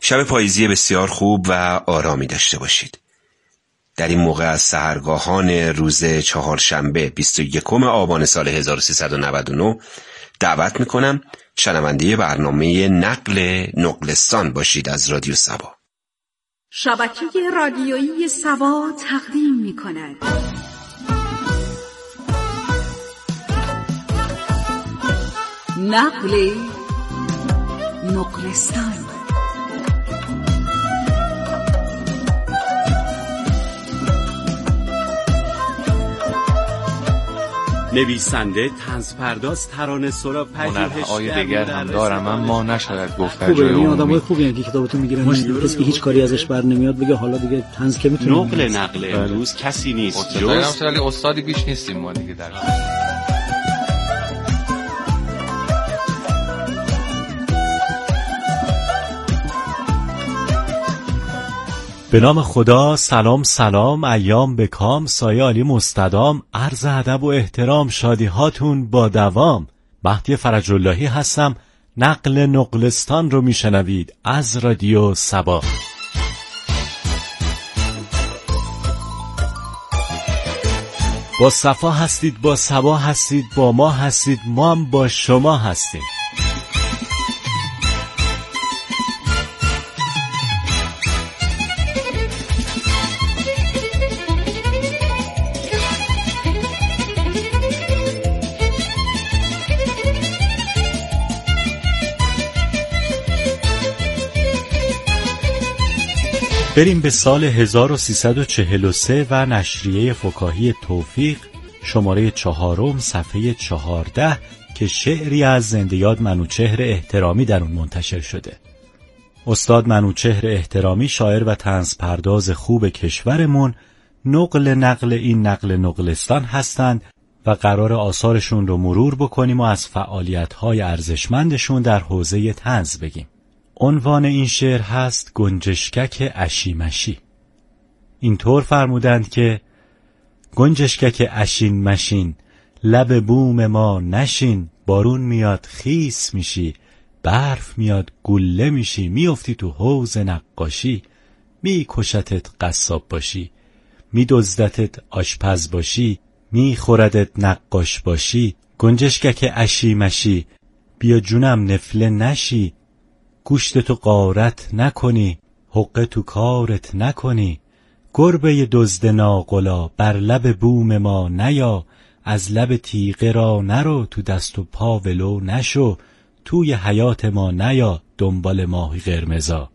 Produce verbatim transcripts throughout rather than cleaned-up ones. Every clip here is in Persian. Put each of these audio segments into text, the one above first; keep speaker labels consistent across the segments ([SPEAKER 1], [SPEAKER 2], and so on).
[SPEAKER 1] شب پاییزی بسیار خوب و آرامی داشته باشید. در این موقع از سحرگاهان روز چهارشنبه بیست و یکم آبان سال هزار و سیصد و نود و نه دعوت میکنم شنونده برنامه نقل نقلستان باشید از رادیو سبا.
[SPEAKER 2] شبکه رادیویی سبا تقدیم میکند نقل نقلستان.
[SPEAKER 3] نویسنده، طنزپرداز، ترانه‌سرا،
[SPEAKER 4] هنرهای دیگر هم دارم اما نشاید گفت در
[SPEAKER 5] خوبه.
[SPEAKER 4] جای
[SPEAKER 5] این
[SPEAKER 4] عمومی.
[SPEAKER 5] آدمای خوبی هستن که کتابتون میگیرن، کسی که هیچ کاری ازش بر نمیاد بگه حالا دیگه طنز که میتونه.
[SPEAKER 3] نقل نقل امروز کسی نیست جز
[SPEAKER 4] ولی استادی بیش نیستیم ما دیگه در
[SPEAKER 6] به نام خدا. سلام سلام، ایام به کام، سایه عالی مستدام، عرض ادب و احترام، شادی هاتون با دوام. مهدی فرج اللهی هستم. نقل نقلستان رو میشنوید از رادیو سبا. با صفا هستید، با سبا هستید، با ما هستید، ما هم با شما هستیم. بریم به سال هزار و سیصد و چهل و سه و نشریه فکاهی توفیق شماره چهارم صفحه چهارده که شعری از زنده یاد منوچهر احترامی در اون منتشر شده. استاد منوچهر احترامی شاعر و طنزپرداز خوب کشورمون نقل نقل این نقل نقلستان هستند و قرار آثارشون رو مرور بکنیم و از فعالیت‌های ارزشمندشون در حوزه طنز بگیم. عنوان این شعر هست گنجشکک اشیمشی. اینطور فرمودند که گنجشکک اشین مشین، لب بوم ما نشین، بارون میاد خیس میشی، برف میاد گله میشی، میافتی تو حوض نقاشی، میکشتت قصاب باشی، میدزدتت آشپز باشی، میخوردت نقاش باشی. گنجشکک اشیمشی، بیا جونم نفله نشی، گوشت تو غارت نکنی، حقه تو کارت نکنی، گربه دزد ناقلا بر لب بوم ما نیا، از لب تیغه را نرو، تو دست و پا ولو نشو، توی حیات ما نیا، دنبال ماهی قرمزا.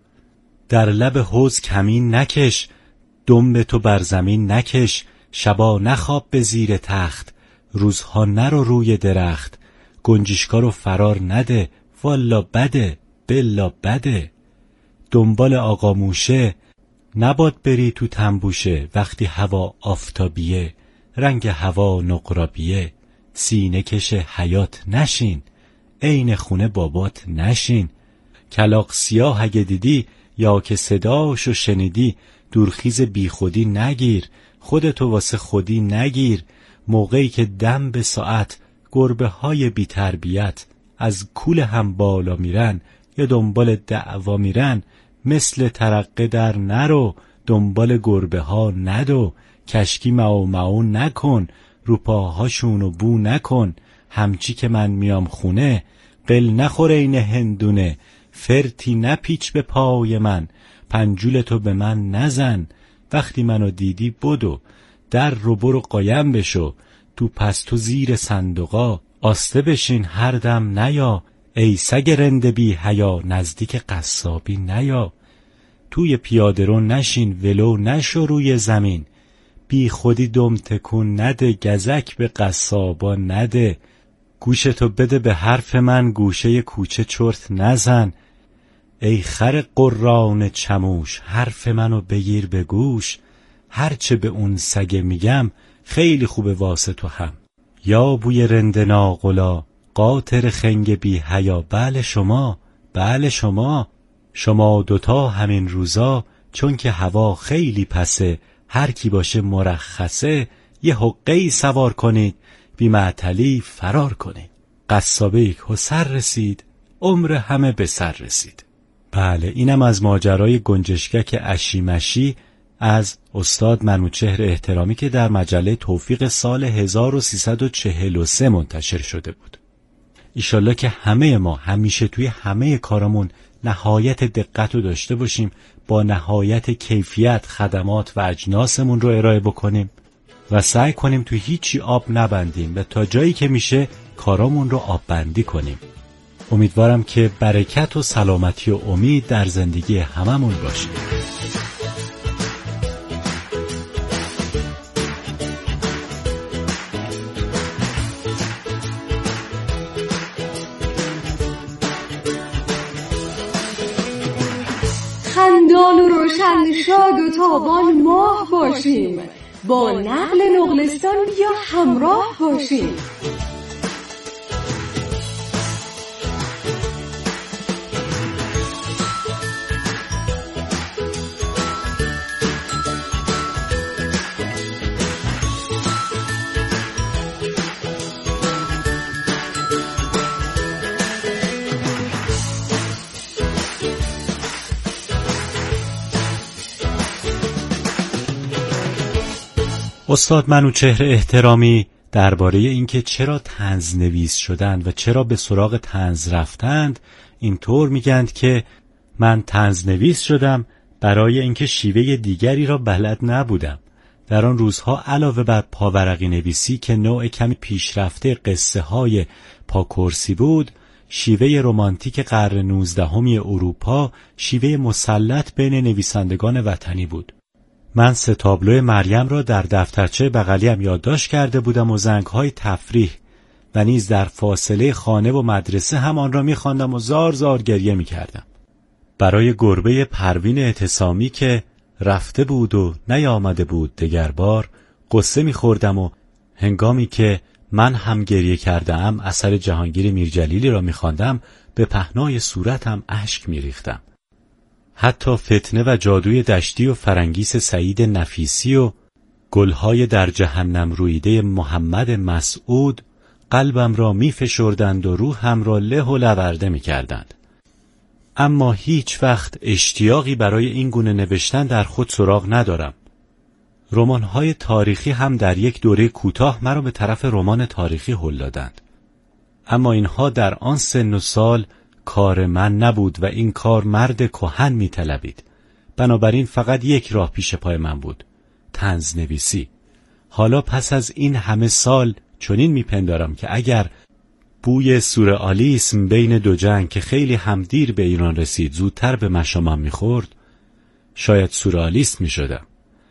[SPEAKER 6] در لب حوض کمین نکش، دنب تو بر زمین نکش، شبا نخواب به زیر تخت، روزها نرو روی درخت، گنجشکا رو فرار نده، والا بده بلا بده. دنبال آقا موشه نباد بری تو تنبوشه، وقتی هوا آفتابیه رنگ هوا نقرابیه، سینه کش حیات نشین، عین خونه بابات نشین. کلاغ سیاه اگه دیدی یا که صداشو شنیدی، دورخیز بی خودی نگیر، خودتو واسه خودی نگیر. موقعی که دم به ساعت گربه های بی تربیت از کول هم بالا میرن یا دنبال دعوا میرن، مثل ترقه در نرو، دنبال گربه ها ندو، کشکی معو معو نکن، رو پاهاشونو بو نکن، همچی که من میام خونه قل نخور این هندونه، فرتی نپیچ به پای من، پنجولتو به من نزن، وقتی منو دیدی بدو، در رو برو قایم بشو، تو پس تو زیر صندوقا آسته بشین هر دم نیا، ای سگ رند بی حیا نزدیک قصابی نیا. توی پیاده رو نشین ولو نشو روی زمین، بی خودی دم تکون نده، گزک به قصابا نده. گوشتو بده به حرف من، گوشه کوچه چرت نزن، ای خر قران چموش حرف منو بگیر به گوش، هرچه به اون سگ میگم خیلی خوبه واسه تو هم. یا بوی رند ناقلا قاطر خنگ بی حیا، بله شما بله شما شما دوتا همین روزا، چون که هوا خیلی پسه، هر کی باشه مرخصه، یه حقه‌ای سوار کنید، بی معطلی فرار کنید. قصابه یک سر رسید، عمر همه به سر رسید. بله، اینم از ماجرای گنجشکک اشیمشی از استاد منوچهر احترامی که در مجله توفیق سال هزار و سیصد و چهل و سه منتشر شده بود. ایشالله که همه ما همیشه توی همه کارامون نهایت دقت رو داشته باشیم، با نهایت کیفیت خدمات و اجناسمون رو ارائه بکنیم و سعی کنیم توی هیچی آب نبندیم و تا جایی که میشه کارامون رو آب بندی کنیم. امیدوارم که برکت و سلامتی و امید در زندگی هممون باشه.
[SPEAKER 2] خندان و روشن شاد و تابان ماه باشیم، با نقل نقلستان بیا همراه باشیم.
[SPEAKER 6] استاد منوچهر احترامی درباره اینکه چرا طنز نویس شدند و چرا به سراغ طنز رفتند اینطور میگند که من طنز نویس شدم برای اینکه شیوه دیگری را بلد نبودم. در آن روزها علاوه بر پاورقی نویسی که نوع کمی پیشرفته قصه های پاکرسی بود، شیوه رمانتیک قرن نوزدهمی اروپا شیوه مسلط بین نویسندگان وطنی بود. من سه تابلو مریم را در دفترچه بغلیم یادداشت کرده بودم و زنگ‌های تفریح و نیز در فاصله خانه و مدرسه هم آن را می‌خواندم و زار زار گریه می‌کردم. برای گربه پروین اعتصامی که رفته بود و نیامده بود دگر بار قصه می‌خوردم و هنگامی که من هم گریه کردم اثر جهانگیر میرجلیلی را می‌خواندم به پهنای صورتم اشک می‌ریختم. حتی فتنه و جادوی دشتی و فرنگیس سعید نفیسی و گلهای در جهنم رویده محمد مسعود قلبم را می فشردند و روحم را له و لورده می کردند. اما هیچ وقت اشتیاقی برای این گونه نوشتن در خود سراغ ندارم. رمان‌های تاریخی هم در یک دوره کوتاه مرا به طرف رمان تاریخی هل دادند. اما اینها در آن سن و سال کار من نبود و این کار مرد کهن می طلبید. بنابراین فقط یک راه پیش پای من بود، طنز نویسی. حالا پس از این همه سال چنین می پندارم که اگر بوی سورئالیسم بین دو جنگ که خیلی هم دیر به ایران رسید زودتر به مشامم می خورد، شاید سورئالیست می شدم.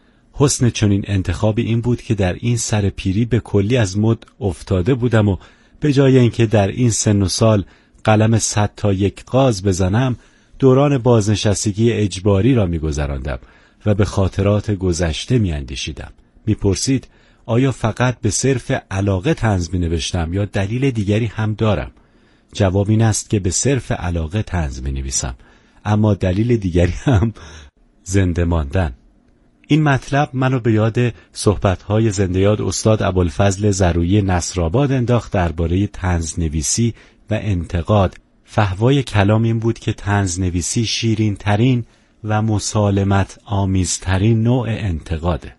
[SPEAKER 6] حسن چنین انتخابی این بود که در این سر پیری به کلی از مد افتاده بودم و به جای اینکه در این سن و سال قلم صد تا یک غاز بزنم دوران بازنشستگی اجباری را می‌گذراندم و به خاطرات گذشته می‌اندیشیدم. می‌پرسید آیا فقط به صرف علاقه طنز می‌نوشتم یا دلیل دیگری هم دارم؟ جواب این است که به صرف علاقه طنز می‌نویسم، اما دلیل دیگری هم زنده ماندن. این مطلب منو به یاد صحبت‌های زنده یاد استاد ابوالفضل زرویی نصرآباد انداخت درباره طنز نویسی و انتقاد. فحوای کلام این بود که طنز نویسی شیرین ترین و مسالمت آمیزترین نوع انتقاده.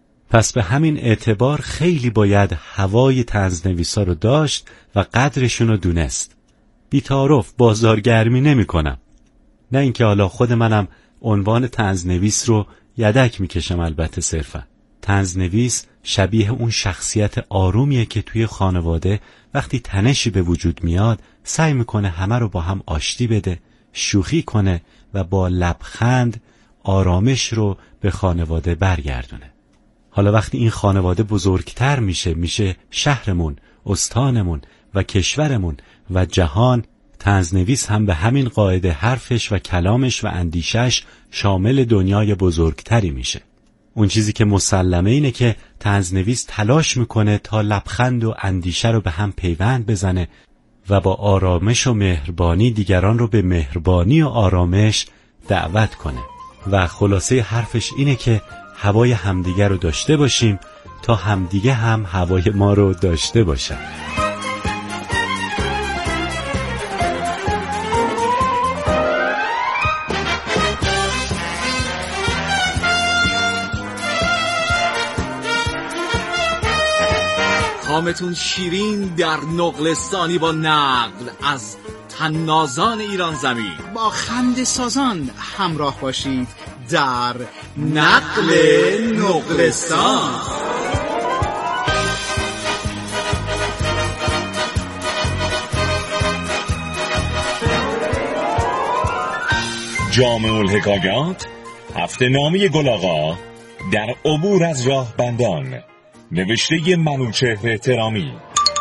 [SPEAKER 6] پس به همین اعتبار خیلی باید هوای طنز نویسا رو داشت و قدرشون رو دونست. بی‌تعارف بازارگرمی نمی کنم. نه اینکه حالا خود منم عنوان طنز نویس رو یدک میکشم، البته صرفا. طنز نویس شبیه اون شخصیت آرومیه که توی خانواده وقتی تنشی به وجود میاد سعی میکنه همه رو با هم آشتی بده، شوخی کنه و با لبخند آرامش رو به خانواده برگردونه. حالا وقتی این خانواده بزرگتر میشه، میشه شهرمون، استانمون و کشورمون و جهان، طنزنویس هم به همین قاعده حرفش و کلامش و اندیشش شامل دنیای بزرگتری میشه. اون چیزی که مسلمه اینه که طنزنویس تلاش میکنه تا لبخند و اندیشه رو به هم پیوند بزنه و با آرامش و مهربانی دیگران رو به مهربانی و آرامش دعوت کنه. و خلاصه حرفش اینه که هوای همدیگه رو داشته باشیم تا همدیگه هم هوای ما رو داشته باشن.
[SPEAKER 7] شامتون شیرین در نقلستانی با نقل از طنازان ایران زمین. با خنده سازان همراه باشید در نقل نقلستان.
[SPEAKER 8] جامع الحکایات، هفته نامه گل آقا در عبور از راهبندان، نوشته منوچهر ترامی.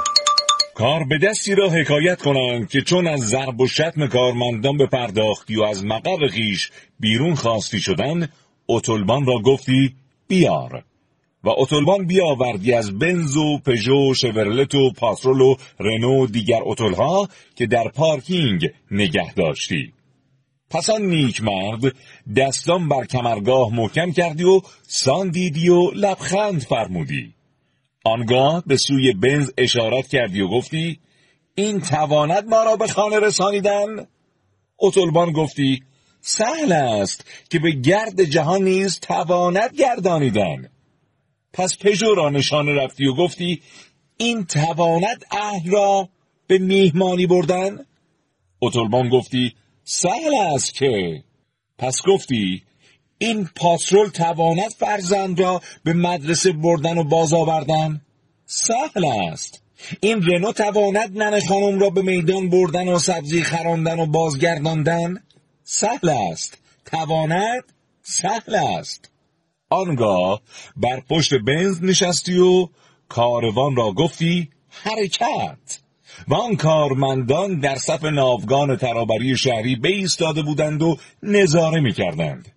[SPEAKER 8] کار به دستی را حکایت کنند که چون از ضرب و شتم کارمندان بپرداختی و از مقر خویش بیرون خواستی شدن، اتلبان را گفتی بیار و اتلبان بیاوردی از بنز و پژو، شورلت و پاترول و رنو دیگر اتلها که در پارکینگ نگه داشتی. پس آن نیک مرد دستان بر کمرگاه محکم کردی و سان دیدی و لبخند فرمودی. آنگاه به سوی بنز اشارت کردی و گفتی این تواند ما را به خانه رسانیدن؟ اتلبان گفتی سهل است که به گرد جهان نیز تواند گردانیدن. پس پژو را نشانه رفتی و گفتی این تواند اهل را به میهمانی بردن؟ اتلبان گفتی سهل است که. پس گفتی این پاترول تواند فرزند را به مدرسه بردن و باز آوردن؟ سهل است. این رنو تواند ننه خانم را به میدان بردن و سبزی خراندن و بازگرداندن؟ سهل است. تواند؟ سهل است. آنگاه بر پشت بنز نشستی و کاروان را گفتی حرکت. و آن کارمندان در صف ناوگان ترابری شهری بایستاده بودند و نظاره می کردند.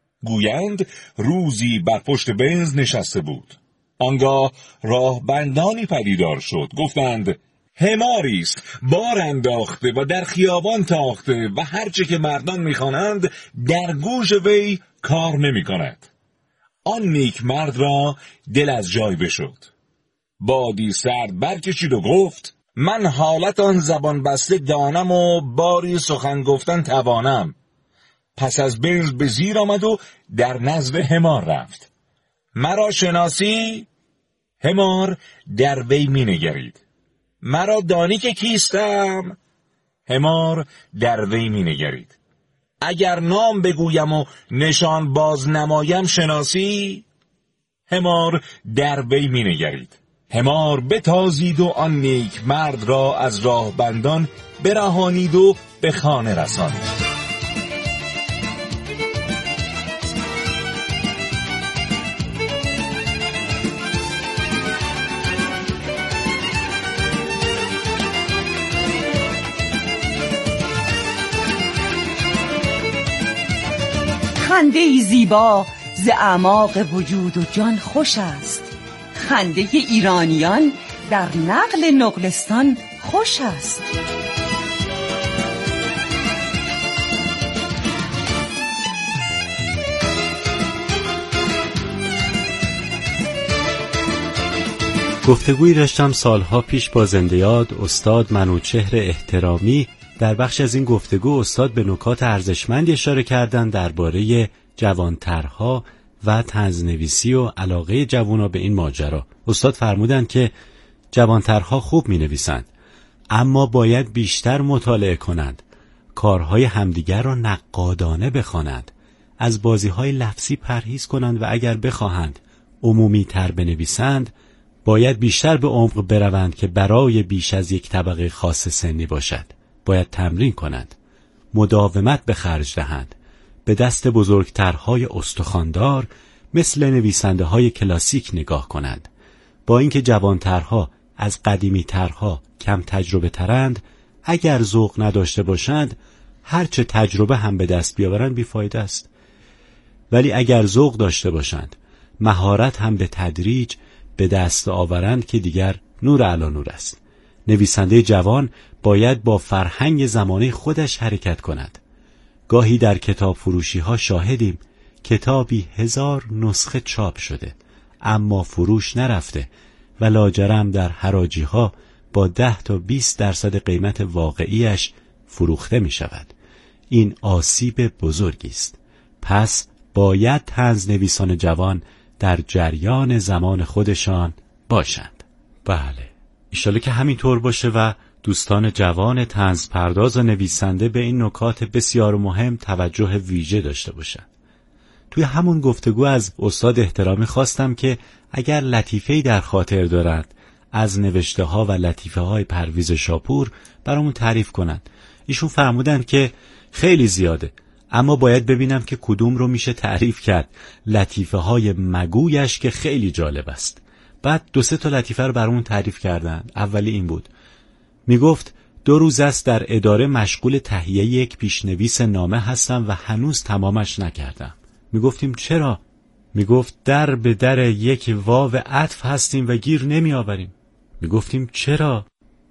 [SPEAKER 8] گویند روزی بر پشت بنز نشسته بود. آنگاه راهبندانی پدیدار شد. گفتند حماری است بار انداخته و در خیابان تاخته و هرچه که مردان می‌خوانند در گوش وی کار نمی‌کند. آن نیک مرد را دل از جای بشد. بادی سرد برکشید و گفت من حالت آن زبان بسته دانم و باری سخن گفتن توانم. پس از بنز به زیر آمد و در نزد حمار رفت. مرا شناسی؟ حمار در وی می نگرید. مرا دانی که کیستم؟ حمار در وی می نگرید. اگر نام بگویم و نشان باز نمایم شناسی؟ حمار در وی می نگرید. حمار بتازید و آن نیک مرد را از راهبندان برهانید و به خانه رساند.
[SPEAKER 9] خنده ای زیبا ز اعماق وجود و جان خوش است. خنده ایرانیان در نقل نقلستان خوش است.
[SPEAKER 6] گفتگویی داشتم سالها پیش با زنده یاد استاد منوچهر احترامی. در بخش از این گفتگو استاد به نکات ارزشمندی اشاره کردند درباره جوانترها و طنزنویسی و علاقه جوانا به این ماجرا. استاد فرمودند که جوانترها خوب می نویسند اما باید بیشتر مطالعه کنند، کارهای همدیگر را نقادانه بخوانند، از بازیهای لفظی پرهیز کنند و اگر بخواهند عمومی تر بنویسند باید بیشتر به عمق بروند که برای بیش از یک طبقه خاص سنی باشد. باید تمرین کنند، مداومت به خرج دهند، به دست بزرگترهای استخواندار مثل نویسنده های کلاسیک نگاه کنند. با اینکه جوانترها از قدیمی ترها کم تجربه ترند، اگر ذوق نداشته باشند هرچه تجربه هم به دست بیاورند بیفایده است. ولی اگر ذوق داشته باشند، مهارت هم به تدریج به دست آورند که دیگر نور علی نور است. نویسنده جوان باید با فرهنگ زمانه خودش حرکت کند. گاهی در کتاب فروشی ها شاهدیم کتابی هزار نسخه چاپ شده اما فروش نرفته و لاجرم در حراجی ها با ده تا بیست درصد قیمت واقعیش فروخته می شود. این آسیب بزرگی است. پس باید طنزنویسان جوان در جریان زمان خودشان باشند. بله، ایشالا که همینطور باشه و دوستان جوان طنز پرداز و نویسنده به این نکات بسیار مهم توجه ویژه داشته باشن. توی همون گفتگو از استاد احترامی خواستم که اگر لطیفه‌ای در خاطر دارند از نوشته ها و لطیفه های پرویز شاپور برامون تعریف کنند. ایشون فرمودن که خیلی زیاده، اما باید ببینم که کدوم رو میشه تعریف کرد. لطیفه های مگویش که خیلی جالب است. بعد دو سه تا لطیفه رو برامون تعریف کردن. اولی این بود، میگفت دو روز است در اداره مشغول تهیه یک پیشنویس نامه هستم و هنوز تمامش نکردم. میگفتیم چرا؟ میگفت در به در یک واو عطف هستیم و گیر نمی آوریم. میگفتیم چرا؟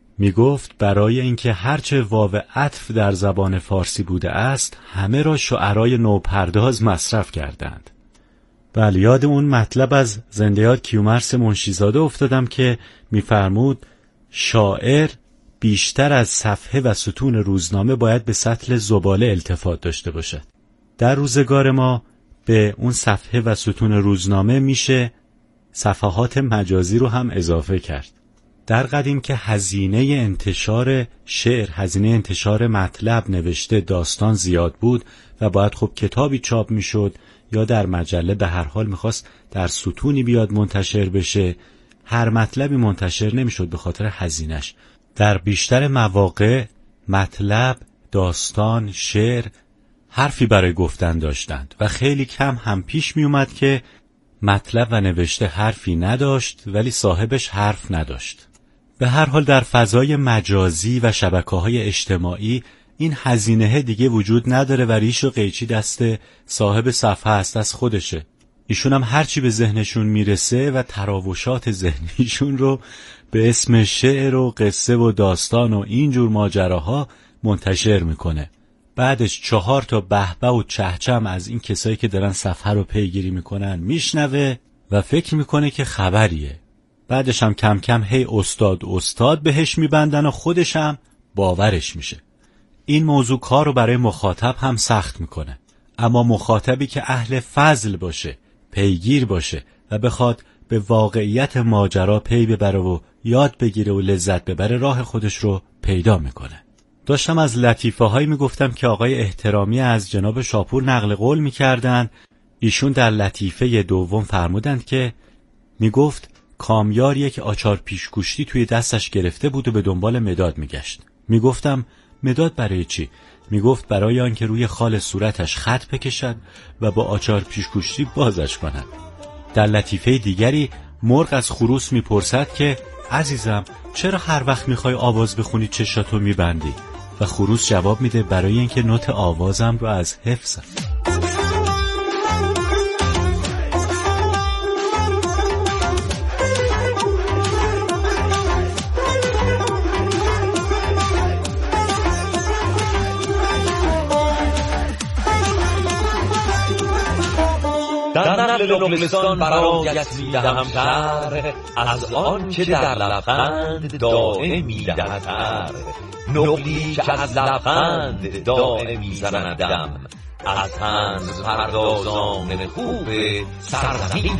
[SPEAKER 6] میگفت برای اینکه هرچه واو عطف در زبان فارسی بوده است همه را شعرای نوپرداز مصرف کردند. بله، یاد اون مطلب از زنده یاد کیومرث منشیزاده افتادم که میفرمود شاعر بیشتر از صفحه و ستون روزنامه باید به سطل زباله التفات داشته باشد. در روزگار ما به اون صفحه و ستون روزنامه میشه صفحات مجازی رو هم اضافه کرد. در قدیم که هزینه انتشار شعر، هزینه انتشار مطلب، نوشته، داستان زیاد بود و باید خب کتابی چاپ میشد یا در مجله، به هر حال میخواست در ستونی بیاد منتشر بشه، هر مطلبی منتشر نمیشد به خاطر هزینش. در بیشتر مواقع مطلب، داستان، شعر حرفی برای گفتن داشتند و خیلی کم هم پیش می اومد که مطلب و نوشته حرفی نداشت ولی صاحبش حرف نداشت. به هر حال در فضای مجازی و شبکه‌های اجتماعی این هزینه دیگه وجود نداره و ریش و قیچی دست صاحب صفحه است، از خودشه. ایشون هم هرچی به ذهنشون میرسه و تراوشات ذهنیشون رو به اسم شعر و قصه و داستان و اینجور ماجراها منتشر میکنه. بعدش چهار تا بهبه و چهچم از این کسایی که دارن صفحه رو پیگیری میکنن میشنوه و فکر میکنه که خبریه. بعدش هم کم کم هی استاد استاد بهش میبندن و خودش هم باورش میشه. این موضوع کار رو برای مخاطب هم سخت میکنه. اما مخاطبی که اهل فضل باشه، پیگیر باشه و بخواد به واقعیت ماجرا پی ببره و یاد بگیره و لذت ببره، راه خودش رو پیدا میکنه. داشتم از لطیفه هایی میگفتم که آقای احترامی از جناب شاپور نقل قول میکردن. ایشون در لطیفه دوم فرمودند که میگفت کامیار یک آچار پیشگوشتی توی دستش گرفته بود و به دنبال مداد میگشت. میگفتم مداد برای چی؟ میگفت برای آنکه روی خال صورتش خط بکشد و با آچار پیشگوشتی بازش کند. در لطیفه دیگری مرغ از خروس میپرسد که عزیزم چرا هر وقت میخوای آواز بخونی چشاتو میبندی؟ و خروس جواب میده برای اینکه نوت آوازم رو از حفظم.
[SPEAKER 10] در نقل نقلستان برایت میدهم شر، از آن که در لبخند دائم میدهد سر. نقلی که از لبخند دائم میزند دم، از طنز پردازان خوب سرزمین.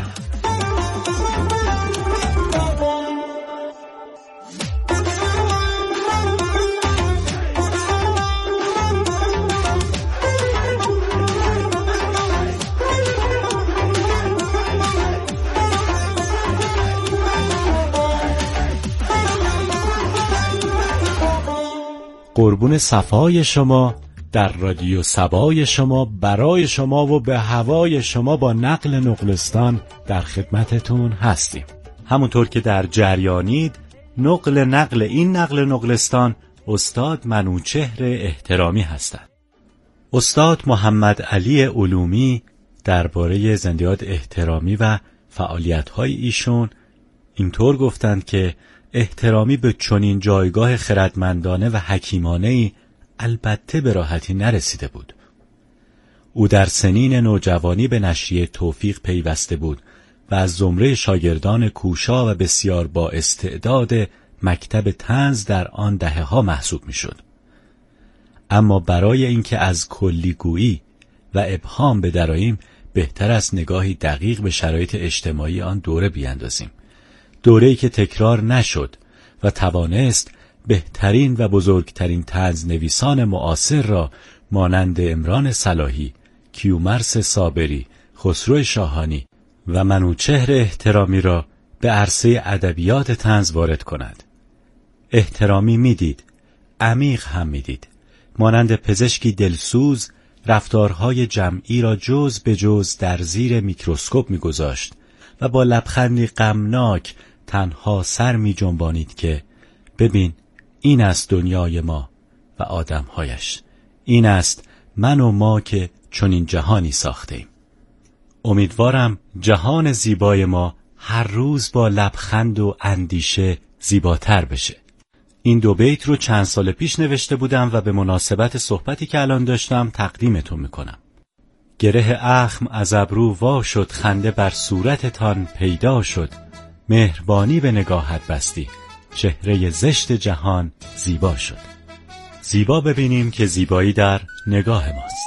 [SPEAKER 6] قربون صفای شما، در رادیو سبای شما، برای شما و به هوای شما با نقل نقلستان در خدمتتون هستیم. همونطور که در جریانید، نقل نقل این نقل نقلستان استاد منوچهر احترامی هستند. استاد محمد علی علومی درباره زنده یاد احترامی و فعالیت‌های ایشون اینطور گفتند که احترامی به چنین جایگاه خردمندانه و حکیمانه‌ای البته به راحتی نرسیده بود. او در سنین نوجوانی به نشریه توفیق پیوسته بود و از زمره شاگردان کوشا و بسیار با استعداد مکتب طنز در آن دهه‌ها محسوب می‌شد. اما برای اینکه از کلیگویی و ابهام بدراییم، بهتر است نگاهی دقیق به شرایط اجتماعی آن دوره بیاندازیم. دوره‌ای که تکرار نشد و توانست بهترین و بزرگترین طنز نویسان معاصر را مانند عمران صلاحی، کیومرث صابری، خسرو شاهانی و منوچهر احترامی را به عرصه ادبیات طنز وارد کند. احترامی میدید، عمیق هم میدید. مانند پزشکی دلسوز رفتارهای جمعی را جز به جز در زیر میکروسکوپ میگذاشت و با لبخندی غمناک تنها سر می جنبانید که ببین این است دنیای ما و آدمهایش، این است من و ما که چنین جهانی ساختیم. امیدوارم جهان زیبای ما هر روز با لبخند و اندیشه زیباتر بشه. این دو بیت رو چند سال پیش نوشته بودم و به مناسبت صحبتی که الان داشتم تقدیمتون میکنم. گره اخم از ابرو وا شد، خنده بر صورتتان پیدا شد، مهربانی به نگاهت بستی، چهره زشت جهان زیبا شد. زیبا ببینیم که زیبایی در نگاه ماست.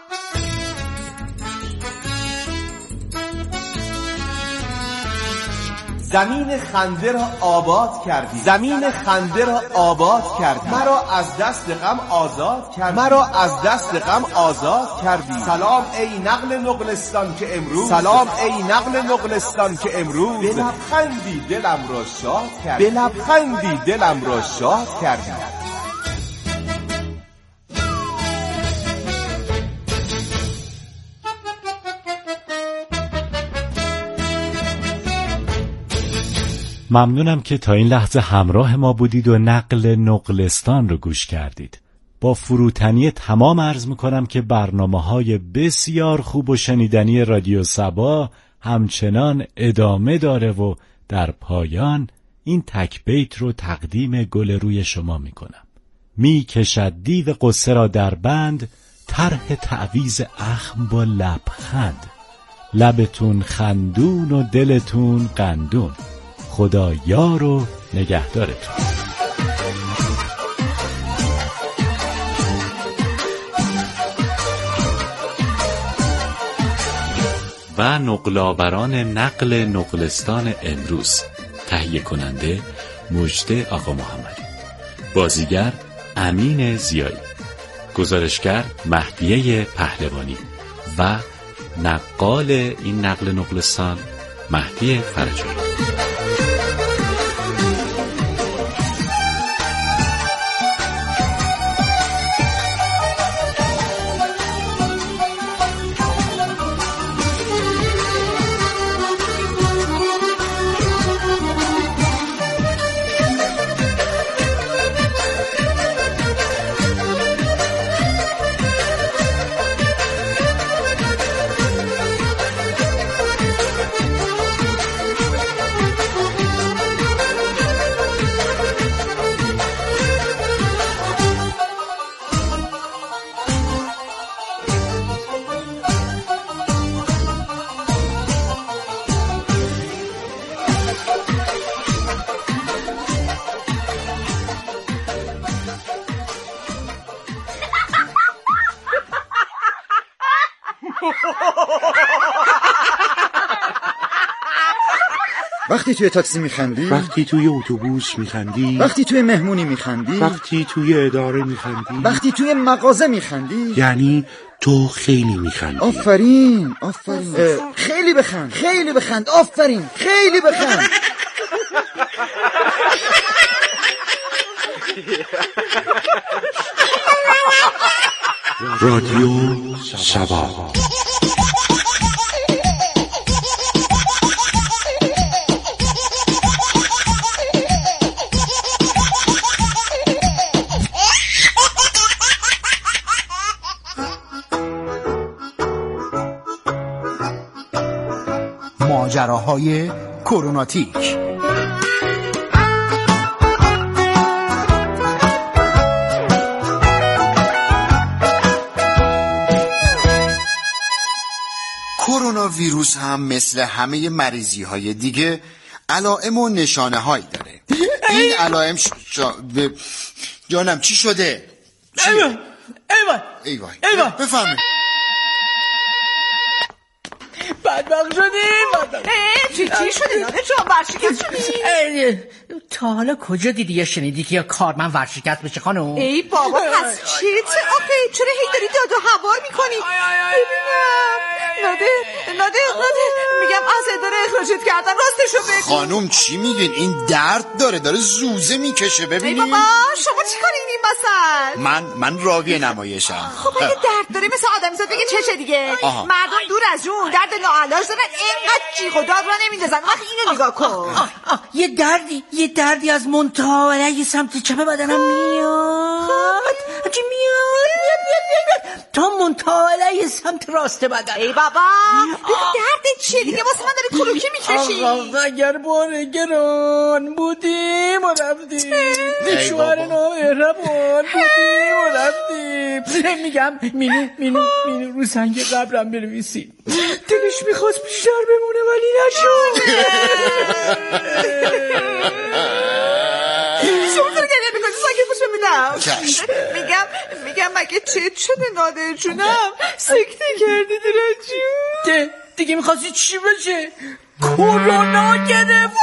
[SPEAKER 11] زمین خنده را آباد کردی، زمین خنده را آباد کردی، مرا از دست غم آزاد کردی، مرا از دست غم آزاد کردی. سلام ای نقل نقلستان که امروز، سلام ای نقل نقلستان که امروز به لبخندی دلم را شاد کردی، به لبخندی دلم را شاد کردی.
[SPEAKER 6] ممنونم که تا این لحظه همراه ما بودید و نقل نقلستان رو گوش کردید. با فروتنی تمام عرض میکنم که برنامه‌های بسیار خوب و شنیدنی رادیو صبا همچنان ادامه داره و در پایان این تک بیت رو تقدیم گل روی شما میکنم. می کشد دیو قصه را در بند، طرح تعویض اخم با لبخند، لبتون خندون و دلتون قندون، خدا یار و نگهدارتون. و نقل‌آوران نقل نقلستان امروز. تهیه کننده مجده آقا محمدی، بازیگر امین زیایی، گزارشگر مهدیه پهلوانی و نقال این نقل نقلستان مهدی فرجانی.
[SPEAKER 12] وقتی توی تاکسی میخندی،
[SPEAKER 13] وقتی توی اتوبوس میخندی،
[SPEAKER 12] وقتی توی مهمونی میخندی،
[SPEAKER 13] وقتی توی اداره میخندی،
[SPEAKER 12] وقتی توی مغازه میخندی،
[SPEAKER 13] یعنی تو خیلی میخندی.
[SPEAKER 12] آفرین آفرین، خیلی بخند خیلی بخند، آفرین خیلی بخند.
[SPEAKER 13] رادیو صبا.
[SPEAKER 7] ماجراهای کروناتیک.
[SPEAKER 14] کرونا ویروس هم مثل همه مریضی های دیگه علائم و نشانه هایی داره. این علائم ش... شا... ب... جانم چی شده؟
[SPEAKER 15] ایوان ایوان
[SPEAKER 14] ایوان
[SPEAKER 15] ایوان
[SPEAKER 14] بفهمه
[SPEAKER 15] بدبخت شدیم.
[SPEAKER 9] چی چی شده؟ نانه جان برشکست شدی؟
[SPEAKER 15] تا حالا کجا دیدی یا شنیدی که یا کارمند ورشکست بشه خانم؟
[SPEAKER 16] ای بابا پس چه آخه چرا هی داری داد و هوار میکنی؟ ببینم نادر نادر نادر میگم از اداره اخراجت کردن، راستشو بگو.
[SPEAKER 14] خانم چی میگین؟ این درد داره داره زوزه میکشه ببینید.
[SPEAKER 16] ای بابا شما چی کارین این مثل؟
[SPEAKER 14] من من راوی نمایشم.
[SPEAKER 16] خب اگه درد داره مثل آدمیزاد بگه چشه دیگه. آها. مردم دور از جون درد لاعلاج دارن، اینقدر جیغ و داد را نمیندازن. وقت اینو نگاه کن.
[SPEAKER 15] آه آه. یه دردی یه دردی از منتها علیه سمت چپ بدنم میاد. چی میاد میاد میاد میاد تا منتها علیه سمت راست بدنم.
[SPEAKER 16] ای بابا درد چیه دیگه؟ واسه من داری کلوکی میکشی.
[SPEAKER 15] آقا اگر بار گران بودیم و رفتیم، شوهر نامهربان بودیم و رفتیم. میگم مینو مینو مینو رو سنگ قبرم بنویسیم. دلش میخواست بیشتر بمونه ولی نشد.
[SPEAKER 16] شما تو گریه میکنی ساکت باش ببینم. میگم میگم مگه چت شده نادر جونم؟ سکته کردی درن جون؟
[SPEAKER 15] ده دیگه میخواستی چی بشه؟ کرونا گرفت.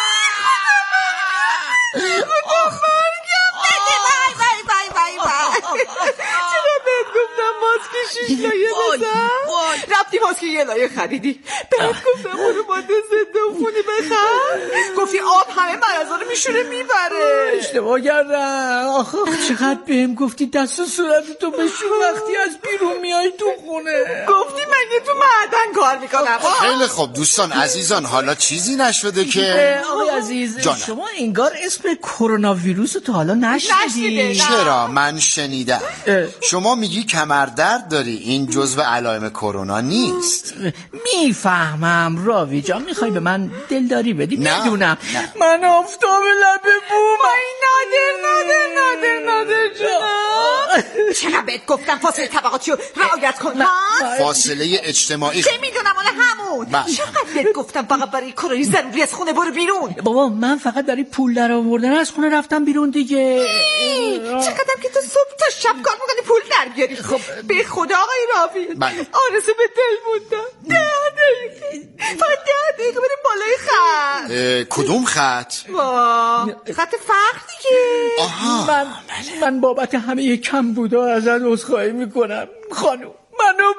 [SPEAKER 16] خدا مرگم بده. بای بای بای بای بای. چرا بهت گفتم ماسک شیش لایه بزن؟ رفتی ماسک یه لایه خریدی. بهت گفتم برو ماده ضد عفونی بخر. گفتی آب همه مرضا رو میشوره میبره.
[SPEAKER 15] اشتباه کردم. آخه چقدر بهم گفتی دست و صورتتو بشور وقتی از بیرون میای تو خونه.
[SPEAKER 16] گفتی مگه تو معدن کار میکنم؟
[SPEAKER 14] خیلی خوب دوستان عزیزان، حالا چیزی نشده که
[SPEAKER 15] آقای عزیز جانم. شما انگار اسم کرونا ویروس رو تا حالا نشنیدی.
[SPEAKER 14] چرا؟ من شنیدم. شما میگی کمردرد داری، این جزو علائم کرونا نیست.
[SPEAKER 15] میفهمم راوی جان، میخوای به من دلداری بدی؟ بدونم
[SPEAKER 16] من آفتاب لب بوم. ای نادر نادر نادر نادر جونم. چرا بهت گفتم فاصله طبقاتی رو رعایت کن؟
[SPEAKER 14] فاصله اجتماعی
[SPEAKER 16] چه میدونم اون همون. چقدر بهت گفتم فقط برای کارای ضروری از خونه برو بیرون.
[SPEAKER 15] بابا من فقط برای پول در آوردن از خونه رفتم بیرون دیگه.
[SPEAKER 16] چقدر که تو صبح تا شب کار میکنی پول در بیاری. خب به خدا آقای راوی آرزو به دل موندم. ده دقیقه فقط ده دقیقه بریم بالای خط.
[SPEAKER 14] کدوم خط؟
[SPEAKER 16] خط فقر دیگه.
[SPEAKER 14] آها
[SPEAKER 15] من من بابت همه کم بودا ازت عذرخواهی میکنم خانم، منو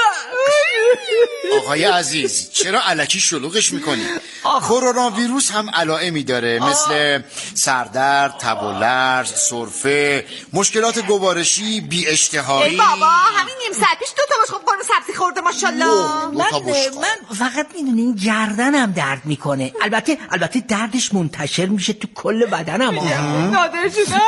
[SPEAKER 15] ببخش.
[SPEAKER 14] آقای عزیز چرا الکی شلوغش میکنی؟ کرونا ویروس هم علائمی داره مثل سردرد، تب و لرز، سرفه، مشکلات گوارشی، بی اشتهایی.
[SPEAKER 16] ای بابا همین نیم ساعت پیش دو تا بشقاب قرمه سبزی خورده ماشاءالله.
[SPEAKER 15] من من فقط میدونی گردنم درد میکنه. البته البته دردش منتشر میشه تو کل بدنم.
[SPEAKER 16] نادر جونم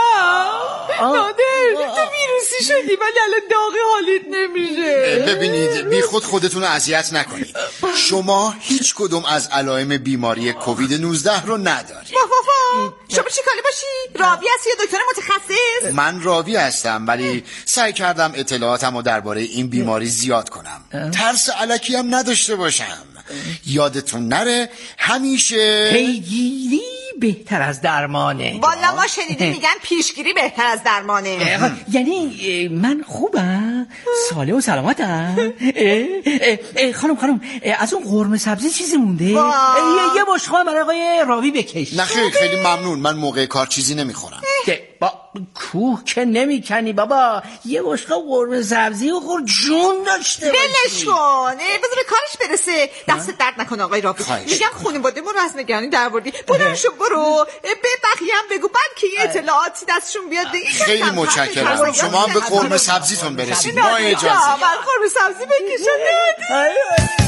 [SPEAKER 16] نادر تو ویروسی شدی ولی الان داغی حالیت نمیشه.
[SPEAKER 14] ببینید بی خود خودتون رو اذیت نکنید. شما هیچ کدوم از علائم بیماری کووید نوزده رو ندارید.
[SPEAKER 16] شما چی کاری باشی؟ راوی هستی یا دکتر متخصص؟
[SPEAKER 14] من راوی هستم ولی سعی کردم اطلاعاتم رو درباره این بیماری زیاد کنم. ترس الکی هم نداشته باشم. یادتون نره همیشه
[SPEAKER 15] پیگیری بهتر از درمانه.
[SPEAKER 16] والا ما شنیدیم میگن پیشگیری بهتر از درمانه.
[SPEAKER 15] یعنی من خوبم ساله و سلامتم. خانم خانم از اون قرمه سبزی چیزی مونده؟ یه بشقاب برای آقای راوی بکش.
[SPEAKER 14] نه خیلی خیلی ممنون، من موقع کار چیزی نمیخورم.
[SPEAKER 15] با کوه که نمیکنی بابا، یه بشقاب قرمه سبزی و خور جون داشته باشی.
[SPEAKER 16] بلش کن بذار به کارش برسه. دست درد نکن آقای راوی. میگم خانواده‌مون رو از نگرانی درآوردی. برو برو به بقیه هم بگو بلکه یه اطلاعاتی دستشون بیاد.
[SPEAKER 14] خیلی متشکرم. شما هم به قرمه سبزیتون برسید. ما اجازه
[SPEAKER 16] من قرمه سبزی بکشم.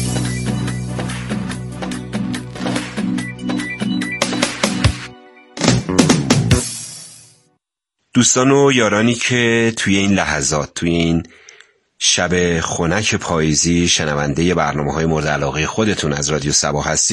[SPEAKER 1] دوستان و یارانی که توی این لحظات توی این شب خنک پاییزی شنونده برنامه‌های مورد علاقه خودتون از رادیو صبا هستید